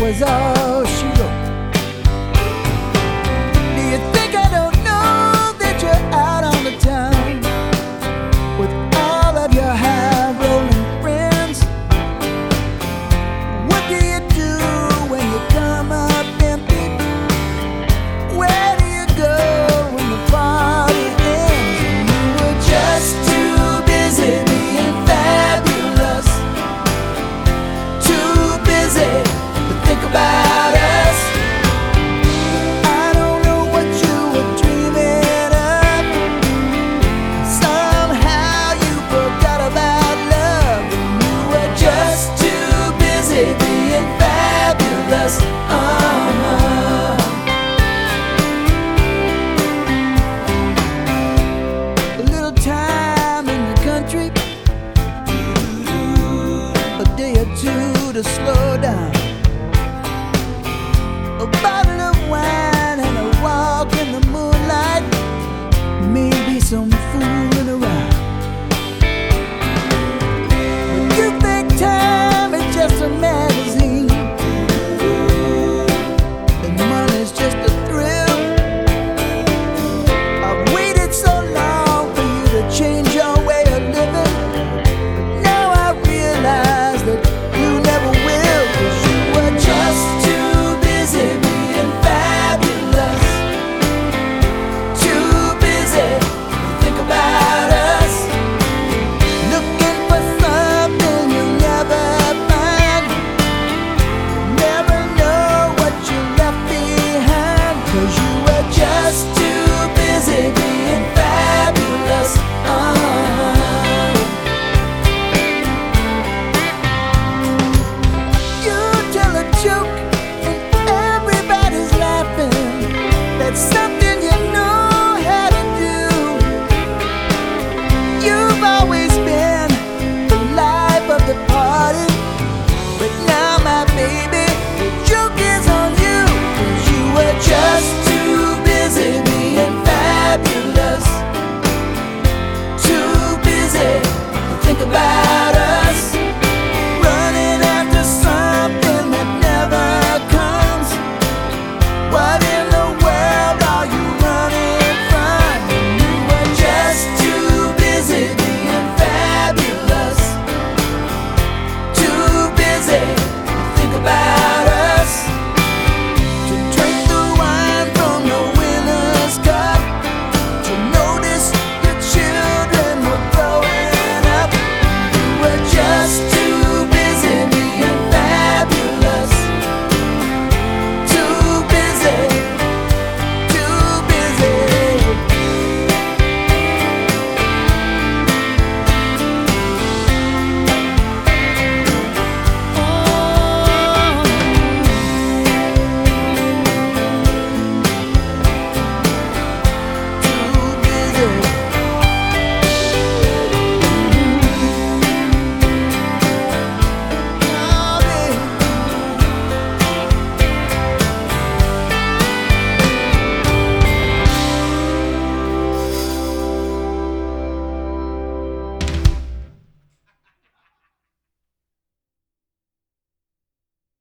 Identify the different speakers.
Speaker 1: was all she wrote. Do you think I don't know that you're out on the town with all of your high-rolling friends? What do you do when you come up empty? Where do you go when the party ends? And you were just too busy being fabulous, too busy to think about us. I don't know what you were dreaming of. Somehow you forgot about love, and you were just too busy being fabulous. A little time in the country, a day or two to slow down, a bottle of wine and a walk in the moonlight, maybe some fooling around. But you think time is just a magazine, and money's just a thrill. I've waited so long for you to change your way of living, but now I realize that you never will, 'cause you were just too busy being fabulous, too busy to think about us, looking for something you'll never find, never know what you left behind, 'cause you were just too busy being fabulous. You tell a joke and everybody's laughing. That's something you know how to do. You've always been the life of the party, but now, my baby, the joke is on you, 'cause you were just too busy being fabulous, too busy to think about